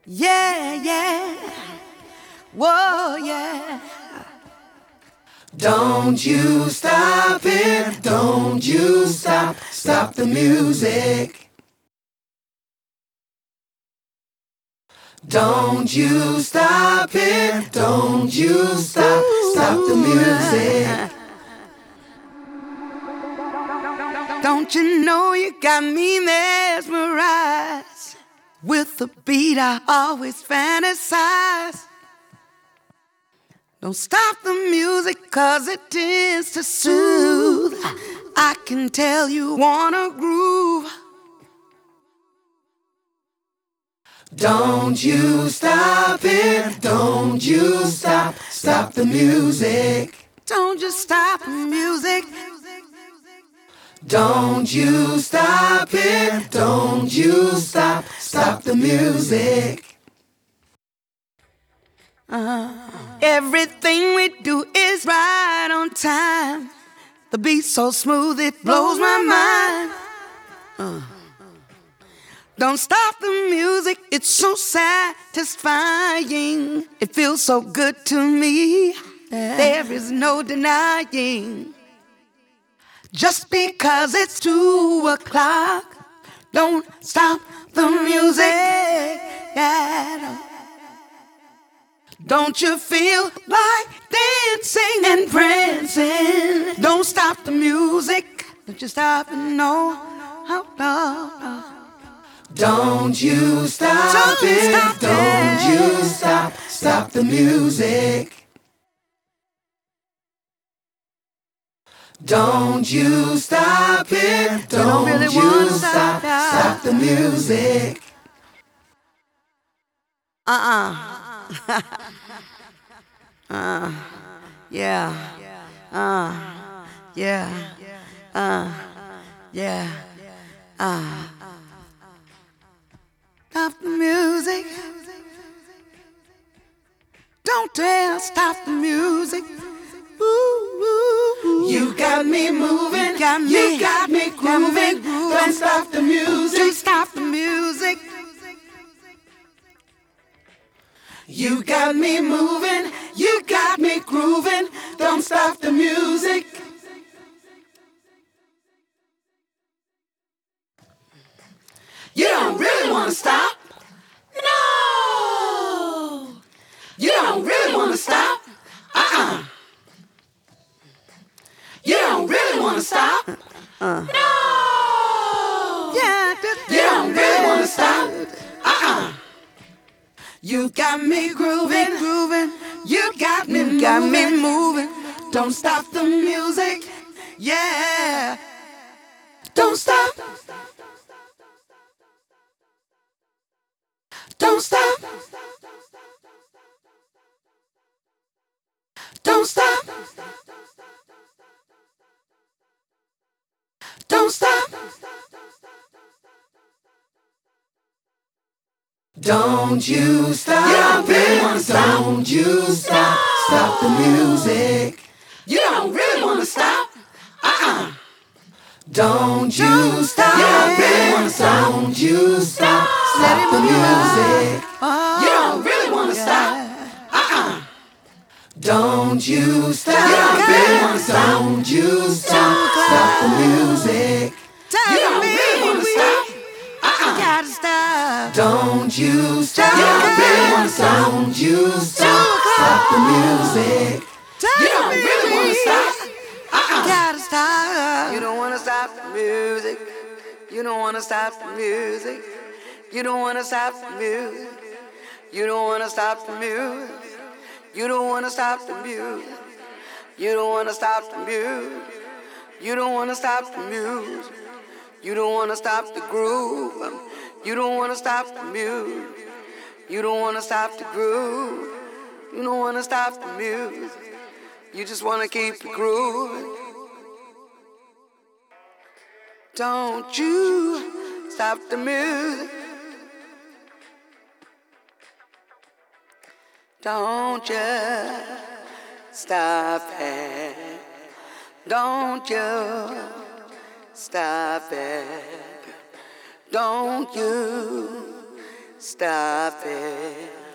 Yeah, yeah. Whoa, yeah. Don't you stop it, don't you stop the music. Don't you stop it, don't you stop the music. Don't you know you got me mesmerized? With the beat I always fantasize. Don't stop the music 'cause it tends to soothe. I can tell you wanna groove. Don't you stop it, don't you stop the music. Don't just stop the music. Don't you stop it, don't you stop the music. Everything we do is right on time. The beat's so smooth it blows my mind. Don't stop the music, it's so satisfying. It feels so good to me. There is no denying. Just because it's 2 o'clock, don't stop the music. Yeah. Don't you feel like dancing and prancing? Don't stop the music. Don't you stop it, no. Oh, no, no. Don't you stop it, don't you stop the music. Don't you stop it, don't you stop the music. Yeah. Yeah. Yeah. Stop the music. Don't dare stop the music. Ooh, ooh, ooh. You got me moving, You got me grooving. Don't stop the music. Don't stop the music. You got me moving, you got me grooving. Don't stop the music. You don't really wanna stop. No. You don't really wanna stop. You don't really wanna stop. No. Yeah, You don't really wanna stop. You got me grooving, grooving. You got me moving. Don't stop the music. Yeah. Don't stop. Don't stop. Don't stop. Don't stop. Don't you stop it. Don't you stop the music. You don't really wanna stop. Don't you stop it. Don't you stop the music. You don't really wanna stop. Don't you stop it. Don't you stop the music. You don't really wanna stop. Gotta stop. Don't you stop it. Don't you stop the music. You don't really wanna stop. Gotta stop. You don't wanna stop the music. You don't wanna stop the music. You don't wanna stop the music. You don't wanna stop the music. You don't wanna stop the music. You don't wanna stop the music. You don't wanna stop the music. You don't wanna stop the groove. You don't wanna stop the music. You don't wanna stop the groove. You don't wanna stop the music. You just wanna keep it grooving. Don't you stop the music. Don't you stop it. Don't you stop it. Don't you stop it.